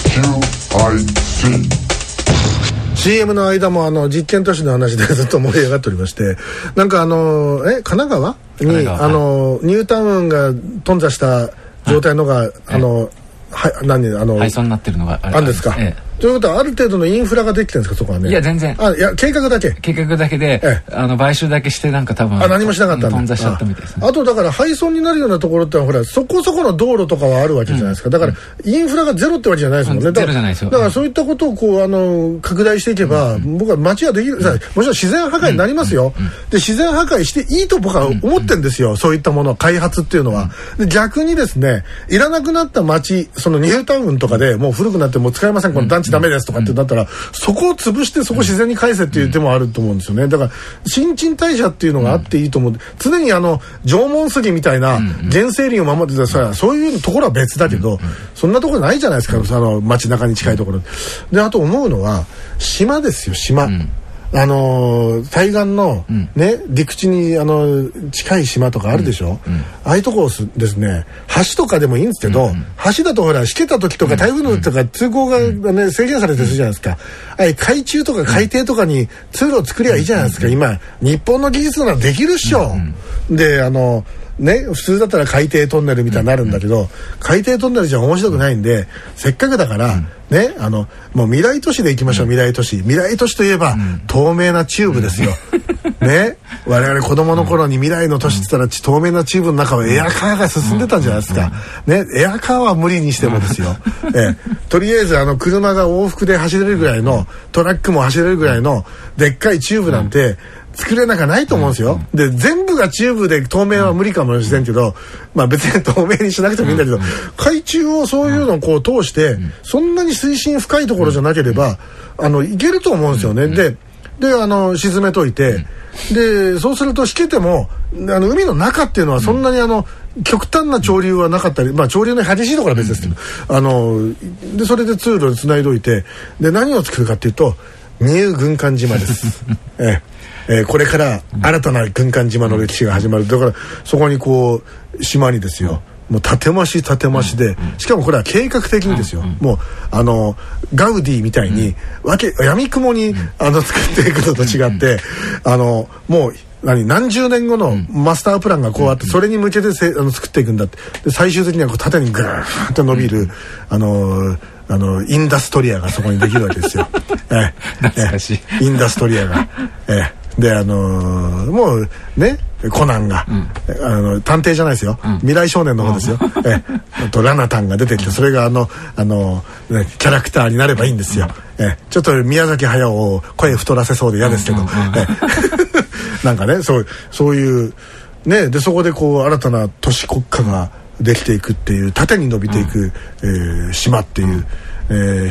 CM の間も実験都市の話でずっと盛り上がっておりまして、なんか神奈川にニュータウンが頓挫した状態のが配送になってるのがあるんですか。ということはある程度のインフラができてるんですか、そこはね。 いや全然。 いや計画だけで買収だけしてなんか多分何もしなかったんだ。 頓挫しちゃったみたいですね。 あとだから配送になるようなところってほらそこそこの道路とかはあるわけじゃないですか。だからインフラがゼロってわけじゃないですもんね。 ゼロじゃないですよ。 だからそういったことを拡大していけば、僕は街はできる。もちろん自然破壊になりますよ。で自然破壊していいと僕は思ってんですよ。そういったもの開発っていうのは。で逆にですね、いらなくなった街、そのニュータウンとかでもう古くなってもう使えません、この団地ダメですとかってなったら、そこを潰してそこ自然に返せっていう手もあると思うんですよね。だから新陳代謝っていうのがあっていいと思う。常に縄文杉みたいな原生林を守ってたら、そういうところは別だけど、そんなところないじゃないですか、街中に近いところで。あと思うのは島ですよ、島。対岸のね、陸地に近い島とかあるでしょ。ああいうとこですね、橋とかでもいいんですけど、橋だとほらしけた時とか台風の時とか通行がね制限されてるじゃないですか。海中とか海底とかに通路を作りゃいいじゃないですか。今日本の技術ならできるっしょ。でね、普通だったら海底トンネルみたいになるんだけど、海底トンネルじゃ面白くないんで、せっかくだからね、もう未来都市で行きましょう。未来都市といえば透明なチューブですよ。ね、我々子供の頃に未来の都市って言ったら透明なチューブの中をエアカーが進んでたんじゃないですか。ね、エアカーは無理にしてもですよ。とりあえず車が往復で走れるぐらいの、トラックも走れるぐらいのでっかいチューブなんて作れなきゃないと思うんですよ。で全部がチューブで透明は無理かもしれんけど、別に透明にしなくてもいいんだけど、海中をそういうのを通して、そんなに水深深いところじゃなければいけると思うんですよね。で沈めといて、でそうするとしけても海の中っていうのはそんなに極端な潮流はなかったり、潮流の激しいところは別ですけど、でそれで通路でつないどいて、で何を作るかっていうとニュー軍艦島です。これから新たな軍艦島の歴史が始まる。だからそこに島にですよ、もう建て増しで、しかもこれは計画的にですよ。もうガウディみたいに闇雲に作っていくのと違って、もう何十年後のマスタープランがあって、それに向けて作っていくんだって。で最終的には縦にグーッと伸びるインダストリアがそこにできるわけですよ。 懐かしい。 インダストリアが。でもうね、コナンが、探偵じゃないですよ、未来少年の方ですよ。ラナタンが出てきて、それがキャラクターになればいいんですよ。ちょっと宮崎駿を声太らせそうで嫌ですけど、なんかね、そういうね、でそこで新たな都市国家ができていくっていう、縦に伸びていく、島っていう、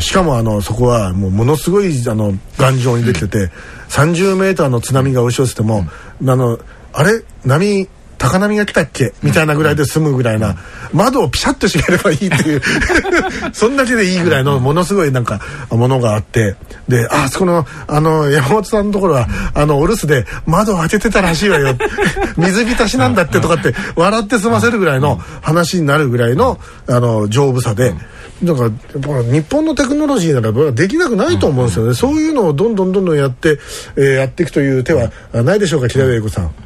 しかもそこはものすごい頑丈にできてて、30メーターの津波が押し寄せても、あれ高波が来たっけみたいなぐらいで済むぐらいな、窓をピシャッと閉めればいいっていうそんだけでいいぐらいのものすごいものがあって、でそこの山本さんのところはお留守で窓を開けてたらしいわよ水浸しなんだってとかって笑って済ませるぐらいの話になるぐらいの丈夫さで、だからやっぱ日本のテクノロジーならできなくないと思うんですよね。そういうのをどんどんやっていくという手はないでしょうか、木田玲子さん。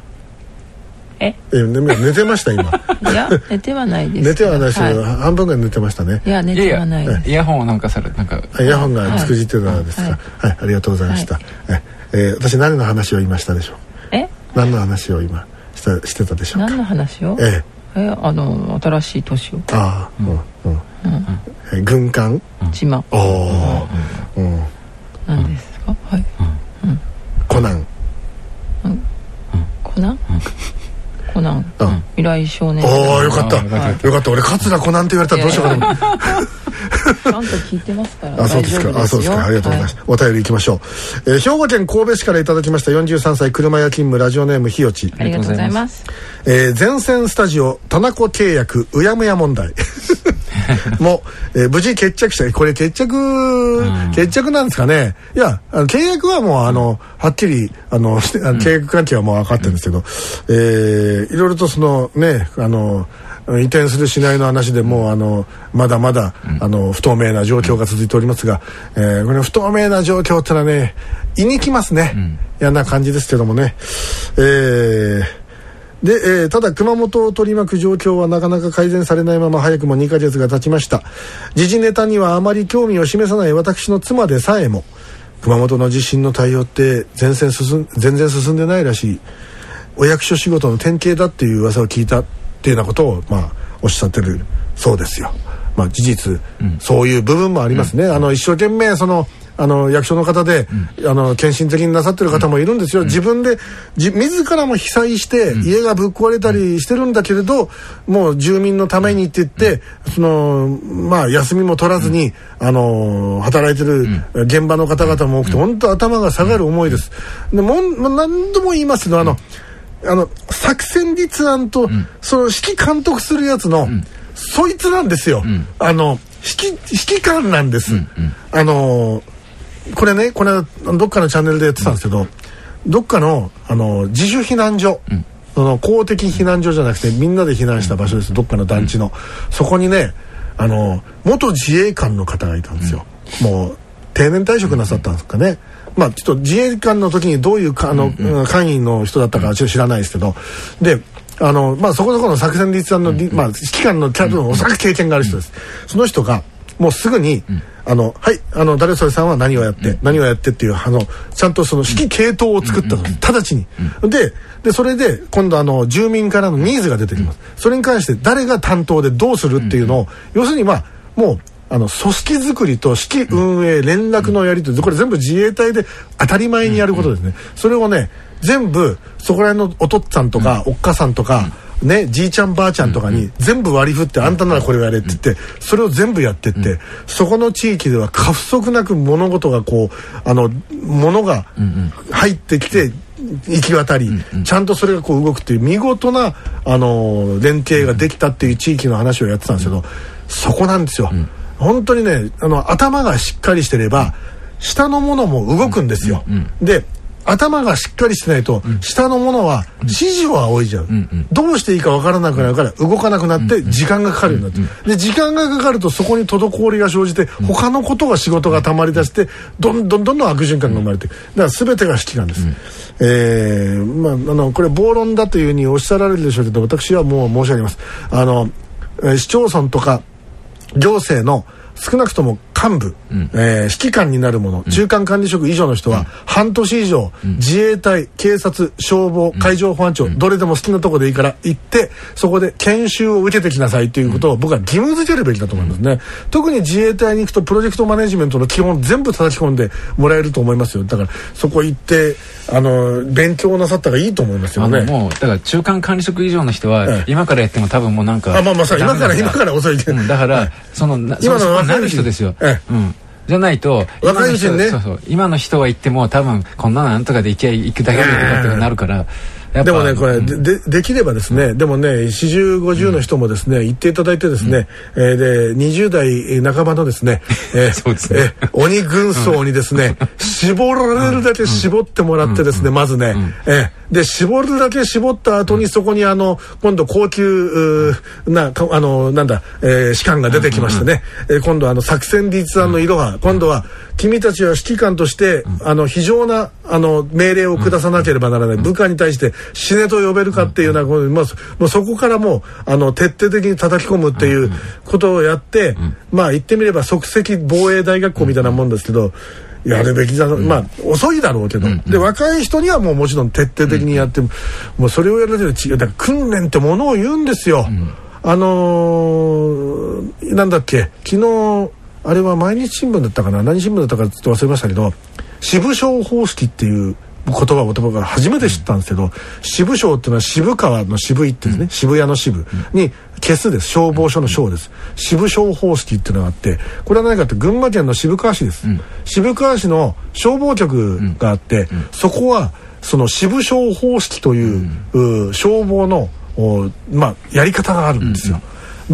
寝てました今。 いや寝てはないです。 寝てはないですけど、半分ぐらい寝てましたね。 いや寝てはないです。 イヤホンをイヤホンがつくじってたんですか。はい、ありがとうございました。私何の話を言いましたでしょう。何の話を今してたでしょうか。 何の話を？新しい都市を。 軍艦島。何ですか。はい。 コナン。 コナン、未来少年。 よかった俺桂コナンって言われたらどうしようかと思ってちゃんと聞いてますからそうですか、ありがとうございます。お便りいきましょう。兵庫県神戸市からいただきました43歳車屋勤務ラジオネームひよち、 ありがとうございます。 前線スタジオ田中契約うやむや問題もう、無事決着した。これ決着なんですかね。いや契約はもうはっきり契約関係はもう分かってるんですけど、いろいろと移転するしないの話でもうまだまだ不透明な状況が続いておりますが、これ不透明な状況ってのはね言いにきますね、嫌な感じですけどもね。で、ただ熊本を取り巻く状況はなかなか改善されないまま早くも2ヶ月が経ちました。時事ネタにはあまり興味を示さない私の妻でさえも熊本の地震の対応って全然進んでないらしい、お役所仕事の典型だっていう噂を聞いたっていうようなことをおっしゃってるそうですよ。事実、そういう部分もありますね。一生懸命役所の方で、献身的になさってる方もいるんですよ。自分で自らも被災して、家がぶっ壊れたりしてるんだけれど、もう住民のためにって言って、休みも取らずに、働いてる現場の方々も多くて、本当頭が下がる思いです。で何度も言いますけど、作戦立案と、その指揮監督するやつの、そいつなんですよ。指揮官なんです。これね、これはどっかのチャンネルでやってたんですけど、どっかの自主避難所、公的避難所じゃなくてみんなで避難した場所です。どっかの団地の、そこにね、元自衛官の方がいたんですよ。もう定年退職なさったんですかね。ちょっと自衛官の時にどういう官員の人だったかは知らないですけど、でそこそこの作戦立案の、指揮官のおそらく経験がある人です。その人がもうすぐに、誰それさんは何をやって、何をやってっていうちゃんとその指揮系統を作ったの、直ちに。でそれで今度住民からのニーズが出てきます。それに関して誰が担当でどうするっていうのを、要するにもう組織作りと指揮運営連絡のやり取り、これ全部自衛隊で当たり前にやることですね。それをね全部そこら辺のお父っつぁんとかおっかさんとか、じいちゃんばあちゃんとかに全部割り振って、あんたならこれをやれって言って、それを全部やってって、そこの地域では過不足なく物事が物が入ってきて行き渡り、ちゃんとそれが動くっていう見事な連携ができたっていう地域の話をやってたんですけど、そこなんですよ。本当にね、頭がしっかりしてれば下のものも動くんですよ。で頭がしっかりしてないと、下のものは指示を仰いじゃう、どうしていいかわからなくなるから動かなくなって時間がかかるようになって、で時間がかかるとそこに滞りが生じて、他のことが仕事がたまり出して、どんどん悪循環が生まれていく。だから全てが指揮官です。これ暴論だというふうにおっしゃられるでしょうけど、私はもう申し上げます。市町村とか行政の少なくとも幹部、指揮官になる者、中間管理職以上の人は半年以上、自衛隊、警察、消防、海上保安庁、どれでも好きなとこでいいから行って、そこで研修を受けてきなさいということを僕は義務付けるべきだと思いますね。特に自衛隊に行くとプロジェクトマネジメントの基本全部叩き込んでもらえると思いますよ。だからそこ行って勉強なさったらいいと思いますよね。 もうだから中間管理職以上の人は今からやっても多分もうなんか今から遅いけど、 だから今のなる人ですよ。じゃないと若いうちにね、 今の人は言っても多分こんなのなんとかで行くだけでとかってなるから。 でもねこれできればですね、でもね40、50の人もですね言っていただいてですね、で20代半ばのですねそうですね、 鬼軍曹にですね絞られるだけ絞ってもらってですね、まずねで絞るだけ絞った後にそこに今度高級士官が出てきましてね、今度作戦立案の色が、今度は君たちは指揮官として非常な命令を下さなければならない、部下に対して死ねと呼べるかっていうような、もうそこからもう徹底的に叩き込むっていうことをやって、言ってみれば即席防衛大学校みたいなもんですけど、やるべきだろう。遅いだろうけど、で若い人にはもちろん徹底的にやってもうそれをやるだけで違う。だから訓練ってものを言うんですよ。なんだっけ、昨日あれは毎日新聞だったかな、何新聞だったかちょっと忘れましたけど、支部省方式っていう言葉を僕が初めて知ったんですけど、支部省っていうのは渋川の渋いってですね、渋谷の支部に消すです。消防署の省です。支部省方式っていうのがあって、これは何かって群馬県の渋川市です。渋川市の消防局があって、そこはその支部省方式という、消防のやり方があるんですよ。で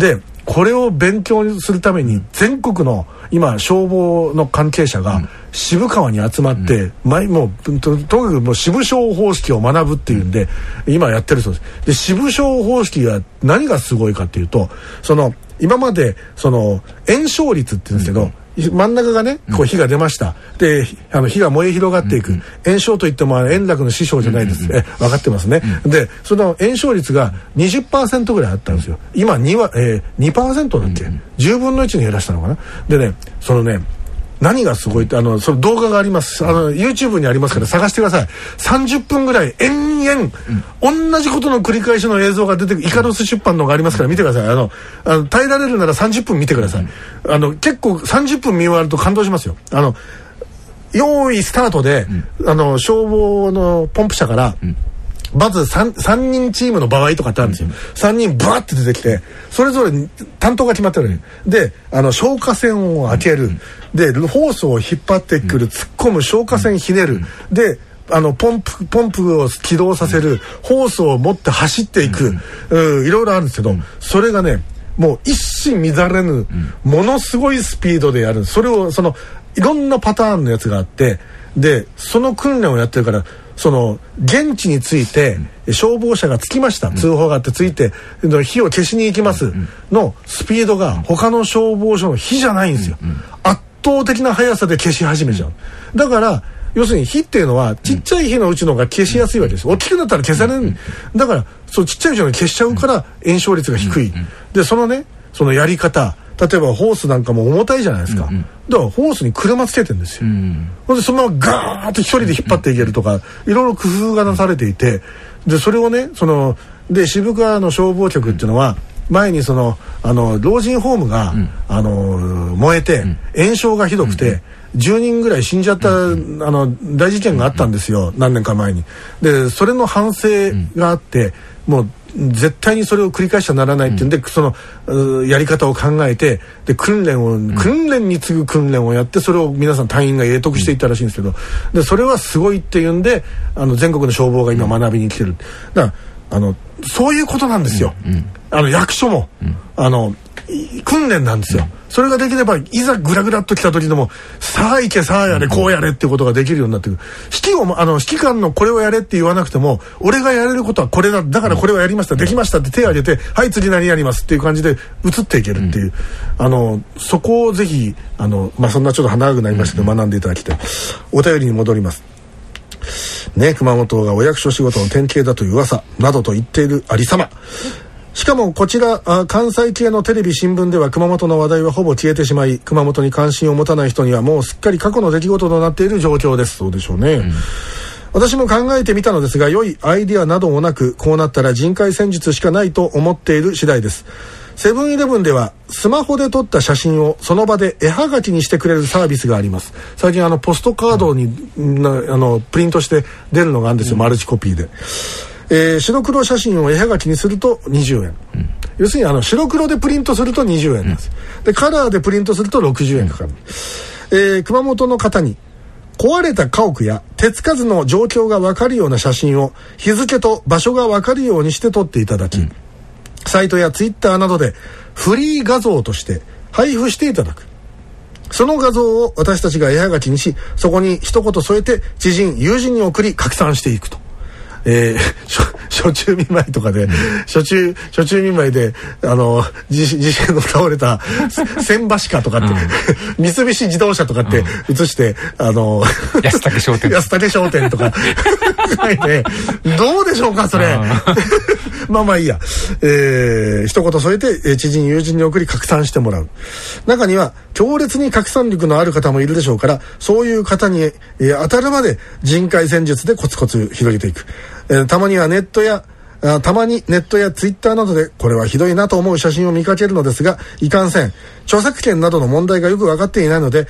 これを勉強するために全国の今消防の関係者が渋川に集まって、もうとにかくもう支部小方式を学ぶっていうんで今やってるそうです。で支部小方式が何がすごいかっていうと、その今までその燃焼率って言うんですけど、真ん中がねこう火が出ました、で火が燃え広がっていく、燃焼といっても円楽の師匠じゃないです、分かってますね、でその燃焼率が 20% ぐらいあったんですよ。今2% だっけ、10分の1に減らしたのかな。でねそのね何がすごいってその動画があります、YouTube にありますから探してください。30分ぐらい延々、同じことの繰り返しの映像が出てくるイカロス出版のがありますから見てください。耐えられるなら30分見てください。結構30分見終わると感動しますよ。用意スタートで、消防のポンプ車から、まず 3人チームの場合とかってあるんですよ。3人バーって出てきてそれぞれ担当が決まってるね。で消火栓を開ける、でホースを引っ張ってくる、突っ込む、消火栓ひねる、でポンプを起動させる、ホースを持って走っていく、いろいろあるんですけど、それがねもう一糸乱れぬ、ものすごいスピードでやる。それをいろんなパターンのやつがあって、でその訓練をやってるから、その現地について消防車が着きました、通報があって着いて火を消しに行きますのスピードが他の消防署の火じゃないんですよ。圧倒的な速さで消し始めちゃう。だから要するに火っていうのはちっちゃい火のうちの方が消しやすいわけです。大きくなったら消される。だからそうちっちゃいうちの消しちゃうから燃焼率が低い。でそのやり方、例えばホースなんかも重たいじゃないですか、だからホースに車つけてるんですよ、でそのままガーッと一人で引っ張っていけるとか、いろいろ工夫がなされていて、でそれをねで渋川の消防局っていうのは前に老人ホームが、燃えて延焼がひどくて、10人ぐらい死んじゃった大事件があったんですよ、何年か前に。でそれの反省があって、もう絶対にそれを繰り返しちゃならないっていうんで、やり方を考えて、で訓練に次ぐ訓練をやって、それを皆さん隊員が英徳していったらしいんですけど、でそれはすごいっていうんで全国の消防が今学びに来てる。だからそういうことなんですよ、役所も、訓練なんですよ。それができればいざグラグラっと来た時でも、さあ行け、さあやれ、こうやれっていうことができるようになってくる。指揮官のこれをやれって言わなくても、俺がやれることはこれだ、だからこれをやりました、できましたって手を挙げて、はい次何やりますっていう感じで移っていけるっていう、そこをぜひそんなちょっと長くなりましたけど、学んでいただきたい。お便りに戻りますね。熊本がお役所仕事の典型だという噂などと言っているありさま。しかもこちら関西系のテレビ新聞では熊本の話題はほぼ消えてしまい、熊本に関心を持たない人にはもうすっかり過去の出来事となっている状況です。そうでしょうね、私も考えてみたのですが、良いアイディアなどもなく、こうなったら人海戦術しかないと思っている次第です。セブンイレブンではスマホで撮った写真をその場で絵はがきにしてくれるサービスがあります。最近ポストカードにプリントして出るのがあるんですよ、マルチコピーで。白黒写真を絵はがきにすると20円、要するに白黒でプリントすると20円なんです、でカラーでプリントすると60円かかる、熊本の方に壊れた家屋や手つかずの状況が分かるような写真を日付と場所が分かるようにして撮っていただき、サイトやツイッターなどでフリー画像として配布していただく。その画像を私たちが絵はがきにし、そこに一言添えて知人友人に送り拡散していくと。暑中見舞いとかで、暑中見舞いで地震の倒れた千橋家とかって、三菱自動車とかって写して、 安武商店とか書いて、どうでしょうかそれ。まあいいや、一言添えて知人友人に送り拡散してもらう。中には強烈に拡散力のある方もいるでしょうから、そういう方に、当たるまで人海戦術でコツコツ広げていく。たまにネットやツイッターなどでこれはひどいなと思う写真を見かけるのですが、いかんせん著作権などの問題がよく分かっていないので、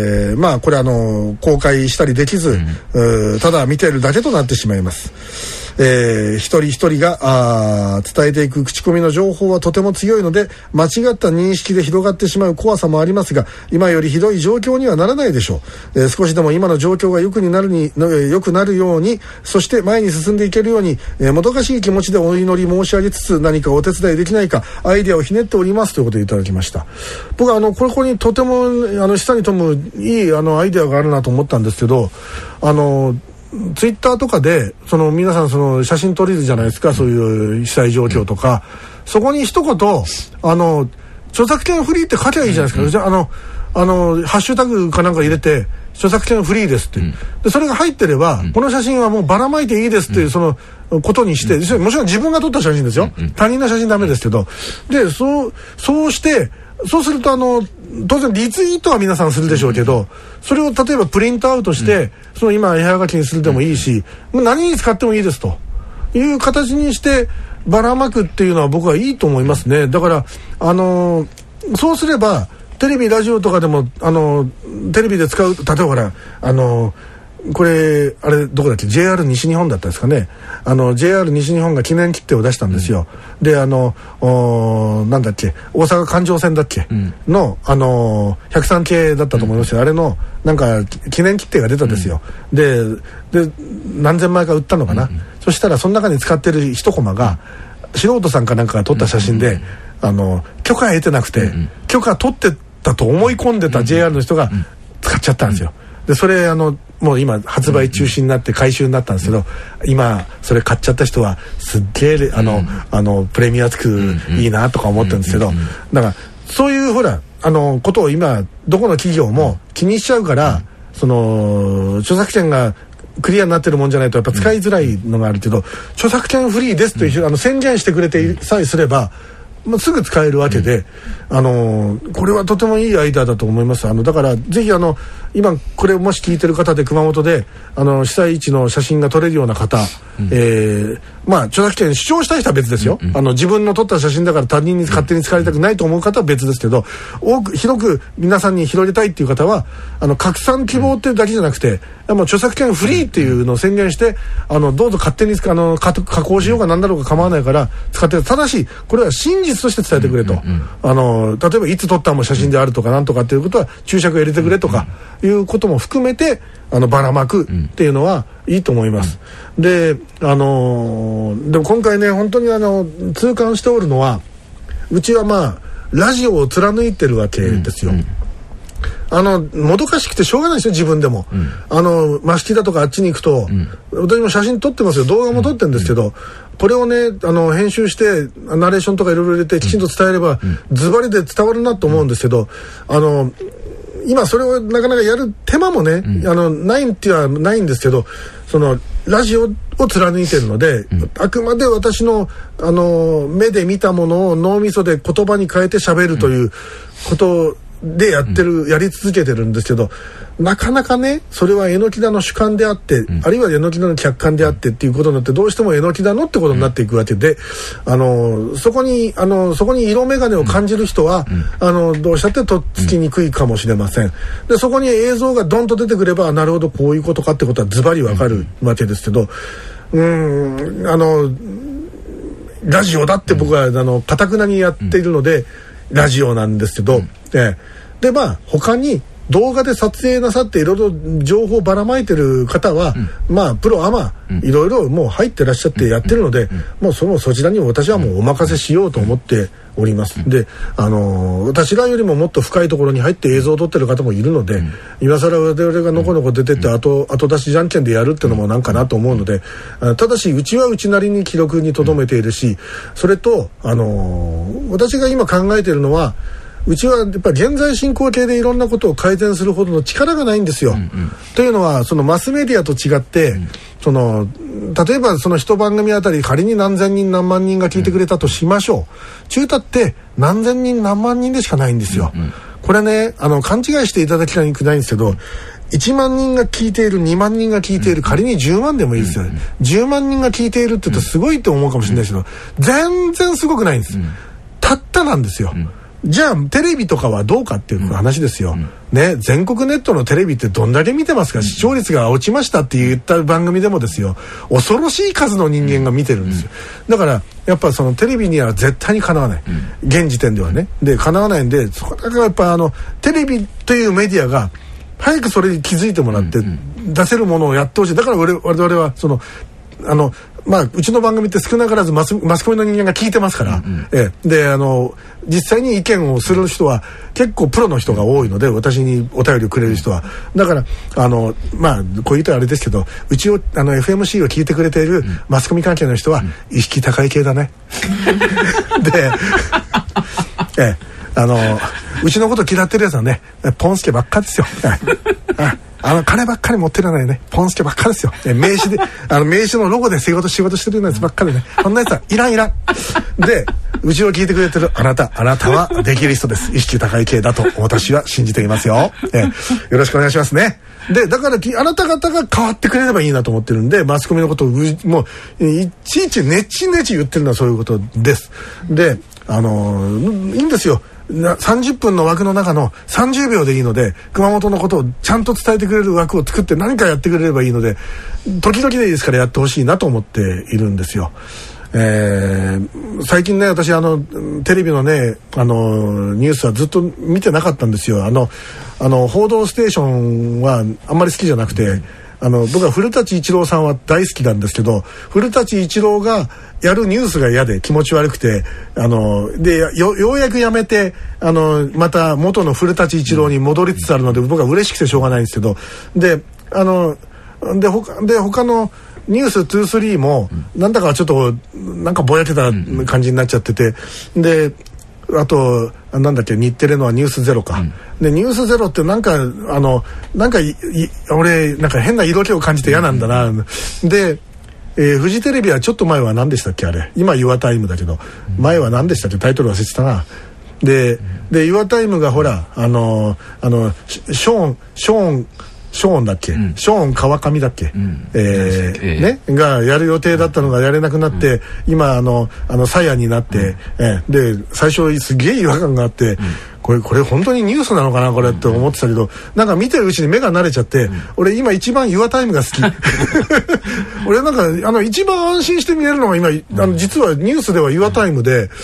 これ公開したりできず、ただ見ているだけとなってしまいます。 一人一人が伝えていく口コミの情報はとても強いので、間違った認識で広がってしまう怖さもありますが、今よりひどい状況にはならないでしょう。少しでも今の状況が良くなるように、そして前に進んでいけるように、もどかしい気持ちでお祈り申し上げつつ、何かお手伝いできないかアイデアをひねっておりますということでいただきました。僕はここにとても示唆に富むいいアイデアがあるなと思ったんですけど、ツイッターとかで皆さん写真撮れるじゃないですか、そういう被災状況とか、そこに一言著作権フリーって書きゃいいじゃないですか。じゃあハッシュタグかなんか入れて著作権フリーですって、でそれが入ってれば、この写真はもうばらまいていいですっていうことにして、もちろん自分が撮った写真ですよ、他人の写真ダメですけど、でそうしてそうすると当然リツイートは皆さんするでしょうけど、それを例えばプリントアウトして、今絵はがきにするでもいいし、何に使ってもいいですという形にしてばらまくっていうのは僕はいいと思いますね。だからそうすればテレビラジオとかでもテレビで使う、例えばほらこれあれどこだっけ、 JR 西日本だったですかね。JR 西日本が記念切手を出したんですよ。でなんだっけ、大阪環状線だっけ、の103系だったと思いますよ。あれのなんか記念切手が出たんですよ。で何千枚か売ったのかな。そしたらその中に使ってる一コマが、素人さんかなんかが撮った写真で、許可得てなくて、許可取ってたと思い込んでた JR の人が使っちゃったんですよ。でそれもう今発売中止になって回収になったんですけど、今それ買っちゃった人はすっげえプレミアつくいいなとか思ってるんですけど、だからそういうほらことを今どこの企業も気にしちゃうから、著作権がクリアになってるもんじゃないとやっぱ使いづらいのがあるけど、著作権フリーですという宣言してくれてさえすればすぐ使えるわけで、これはとてもいいアイデアだと思います。だからぜひ今これをもし聞いてる方で熊本で被災地の写真が撮れるような方、著作権主張したい人は別ですよ。自分の撮った写真だから他人に勝手に使われたくないと思う方は別ですけど、広く皆さんに広げたいっていう方は拡散希望っていうだけじゃなくて、著作権フリーっていうのを宣言して、どうぞ勝手に加工しようが何だろうか構わないから使ってる。ただしこれは真実として伝えてくれと、例えばいつ撮ったも写真であるとかなんとかっていうことは注釈を入れてくれとかいうことも含めてばらまくっていうのはいいと思います。ででも今回ね本当に痛感しておるのは、うちはラジオを貫いてるわけですよ。もどかしくてしょうがないですよ自分でも。益城だとかあっちに行くと、私も写真撮ってますよ、動画も撮ってるんですけど、これをね編集してナレーションとかいろいろ入れてきちんと伝えればズバリで伝わるなと思うんですけど、今それをなかなかやる手間もね、ないっていうのはないんですけど、ラジオを貫いてるので、あくまで私の目で見たものを脳みそで言葉に変えて喋るということでやり続けてるんですけど、なかなかねそれは榎田の主観であって、あるいは榎田の客観であってっていうことになって、どうしても榎田のってことになっていくわけで、そこに色眼鏡を感じる人は、どうしたってとっつきにくいかもしれません。でそこに映像がドンと出てくれば、なるほどこういうことかってことはズバリわかるわけですけど、ラジオだって僕は堅くなにやっているので、ラジオなんですけど、で他に動画で撮影なさっていろいろ情報をばらまいてる方は、プロアマいろいろもう入ってらっしゃってやってるので、もうそちらに私はもうお任せしようと思っております。で私らよりももっと深いところに入って映像を撮ってる方もいるので、今更我々がのこのこ出てって後出しじゃんけんでやるっていうのもなんかなと思うので、ただしうちはうちなりに記録に留めているし、それと私が今考えているのは、うちはやっぱり現在進行形でいろんなことを改善するほどの力がないんですよ。というのはマスメディアと違って、例えば一番組あたり仮に何千人何万人が聞いてくれたとしましょう。中太って何千人何万人でしかないんですよ。これね勘違いしていただきたくないんですけど、1万人が聞いている、2万人が聞いている、仮に10万でもいいですよね。10万人が聞いているって言うとすごいって思うかもしれないですけど、全然すごくないんです。たったなんですよ。 じゃあテレビとかはどうかっていう話ですよ、ね、全国ネットのテレビってどんだけ見てますか、視聴率が落ちましたって言った番組でもですよ、恐ろしい数の人間が見てるんですよ。だからやっぱそのテレビには絶対にかなわない、現時点ではね。でかなわないんで、そこだからやっぱテレビというメディアが早くそれに気づいてもらって、出せるものをやってほしい。だから我々はそのうちの番組って少なからずマスコミの人間が聞いてますから、で実際に意見をする人は結構プロの人が多いので、私にお便りをくれる人は。だからこういうとあれですけど、うちをFMC を聞いてくれているマスコミ関係の人は意識高い系だね。でうちのこと嫌ってるやつはね、ポンスケばっかですよ。金ばっかり持ってらないね、ポンスケばっかですよ。名刺のロゴで仕事してるようなやつばっかりね。こんなやつはいらん。で、うちを聞いてくれてるあなたはできる人です。意識高い系だと私は信じていますよ。よろしくお願いしますね。で、だからあなた方が変わってくれればいいなと思ってるんで、マスコミのことをもういちいちネチ言ってるのはそういうことです。で、いいんですよ。30分の枠の中の30秒でいいので、熊本のことをちゃんと伝えてくれる枠を作って何かやってくれればいいので、時々でいいですからやってほしいなと思っているんですよ。最近ね、私テレビのねニュースはずっと見てなかったんですよ。報道ステーションはあんまり好きじゃなくて、僕は古舘一郎さんは大好きなんですけど、古舘一郎がやるニュースが嫌で気持ち悪くて、でようやくやめてまた元の古舘一郎に戻りつつあるので、僕は嬉しくてしょうがないんですけど、で他のニュース2、3もなんだかちょっとなんかぼやけた感じになっちゃってて、であとなんだっけ、日テレのはニュースゼロか、でニュースゼロってなんか俺なんか変な色気を感じて嫌なんだな。でフジテレビはちょっと前は何でしたっけ、あれ今ユアタイムだけど、前は何でしたっけ、タイトル忘れてたな。でユアタイムがほらショーンだっけ、ショーン川上だっけ、ねがやる予定だったのがやれなくなって、今サヤになって、で最初すげえ違和感があって、これ本当にニュースなのかなこれって思ってたけど、なんか見てるうちに目が慣れちゃって、俺今一番ユアタイムが好き。俺なんか一番安心して見れるのが今実はニュースではユアタイムで、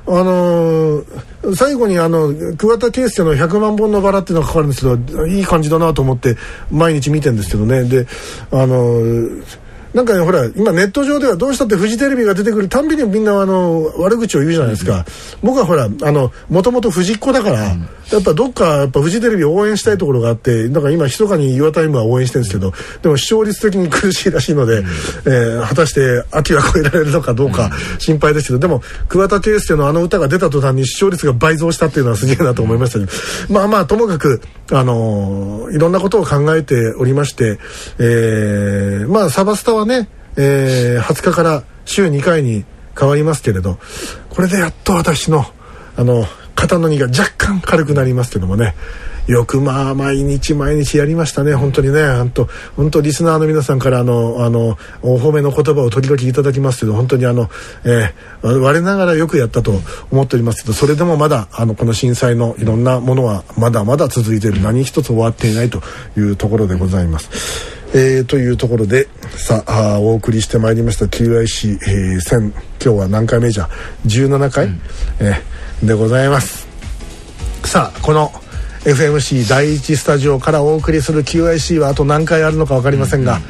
最後に桑田佳祐の100万本のバラっていうのがかかるんですけど、いい感じだなと思って毎日見てるんですけどね。でなんかね、ほら今ネット上ではどうしたってフジテレビが出てくるたんびにみんな悪口を言うじゃないですか。僕はほらもともとフジっ子だから、やっぱどっかやっぱフジテレビを応援したいところがあって、だから今密かにユアタイムは応援してるんですけど、でも視聴率的に苦しいらしいので、果たして秋は超えられるのかどうか心配ですけど、でも桑田佳祐の歌が出た途端に視聴率が倍増したっていうのはすげえなと思いましたけど、まあともかくいろんなことを考えておりまして、サバスタはね、20日から週2回に変わりますけれど、これでやっと私の肩の荷が若干軽くなりますけどもね、よく毎日やりましたね。本当にね、本当リスナーの皆さんからお褒めの言葉を時々いただきますけど、本当に我ながらよくやったと思っておりますけど、それでもまだこの震災のいろんなものはまだまだ続いている、何一つ終わっていないというところでございます。というところでさあお送りしてまいりました QIC、1000今日は何回目じゃ17回、でございます。さあこの FMC 第一スタジオからお送りする QIC はあと何回あるのか分かりませんが、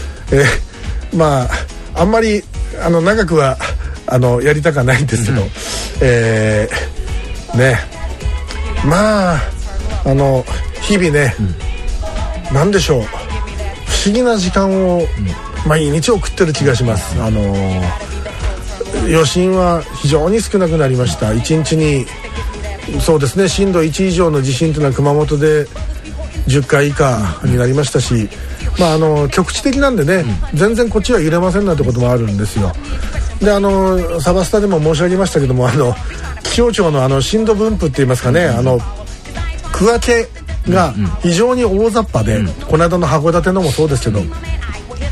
あんまり長くはやりたくはないんですけど、日々ね、なんでしょう、不思議な時間を毎日送ってる気がします。余震は非常に少なくなりました。1日にそうですね、震度1以上の地震というのは熊本で10回以下になりましたし、局地的なんでね、全然こっちは揺れませんなんてこともあるんですよ。でサバスタでも申し上げましたけども、気象庁の震度分布って言いますかね、区分けが非常に大雑把で、この間の函館のもそうですけど、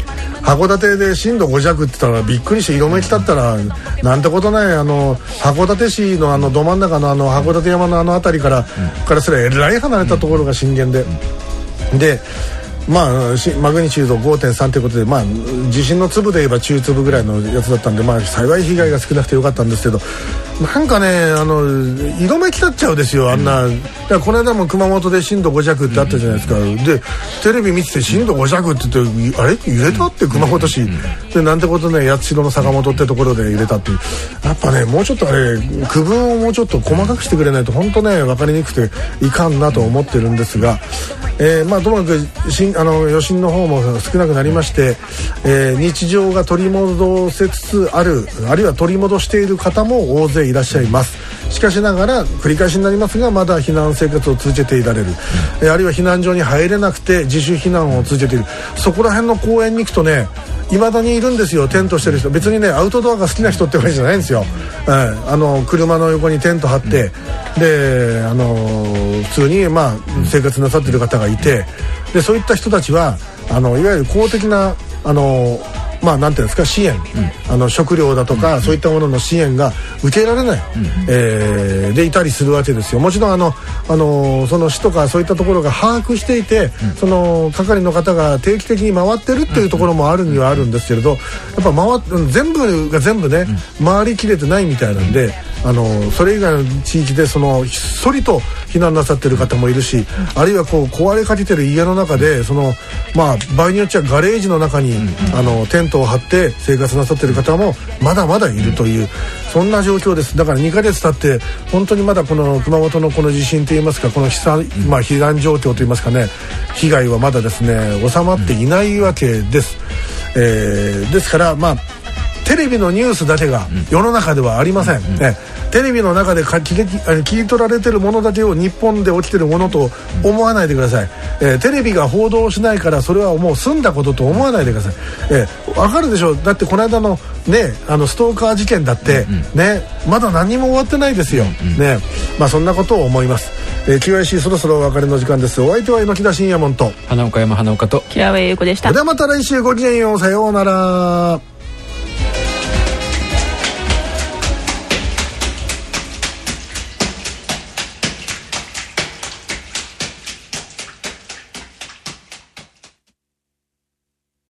函館で震度5弱って言ったらびっくりして色めきだったらなんてことない。函館市のど真ん中の函館山の辺りからすればえらい離れたところが震源でまあ、マグニチュード 5.3 ということで、まあ、地震の粒で言えば中粒ぐらいのやつだったんで、まあ、幸い被害が少なくてよかったんですけど、なんかね色めき立っちゃうですよ。あんな、だからこの間も熊本で震度5弱ってあったじゃないですか。でテレビ見てて震度5弱って言ってあれ揺れたって熊本市でなんてことね、八代の坂本ってところで揺れたっていう。やっぱねもうちょっとあれ区分をもうちょっと細かくしてくれないと本当ね分かりにくくていかんなと思ってるんですが、まあともかく余震の方も少なくなりまして、日常が取り戻せつつあるいは取り戻している方も大勢いらっしゃいます。しかしながら繰り返しになりますがまだ避難生活を続けていられる、あるいは避難所に入れなくて自主避難を続けている。そこら辺の公園に行くとね未だにいるんですよ、テントしてる人。別にねアウトドアが好きな人ってわけじゃないんですよ。車の横にテント張って、で普通に、まあ、生活なさってる方がいて、でそういった人たちはいわゆる公的なまあなんていうんですか支援、食料だとか、そういったものの支援が受けられない、でいたりするわけですよ。もちろんその市とかそういったところが把握していて、その係の方が定期的に回ってるっていうところもあるにはあるんですけれど、やっぱ全部が全部ね回りきれてないみたいなんで、それ以外の地域でひっそりと避難なさってる方もいるし、あるいはこう壊れかけてる家の中でまあ場合によっちゃガレージの中にテントを張って生活なさってる方もまだまだいるという、そんな状況です。だから2ヶ月経って本当にまだこの熊本のこの地震といいますか、この避難状況といいますかね、被害はまだですね収まっていないわけです。ですからまあテレビのニュースだけが世の中ではありません、テレビの中で切り取られてるものだけを日本で起きてるものと思わないでください。テレビが報道しないからそれはもう済んだことと思わないでください。わかるでしょう。だってこの間のねストーカー事件だってねまだ何も終わってないですよ、ね。まあそんなことを思います。QIC そろそろお別れの時間です。お相手は榎田信也門と花岡山花岡と木屋上優子でした。 ではまた来週ごきげんよう。さようなら。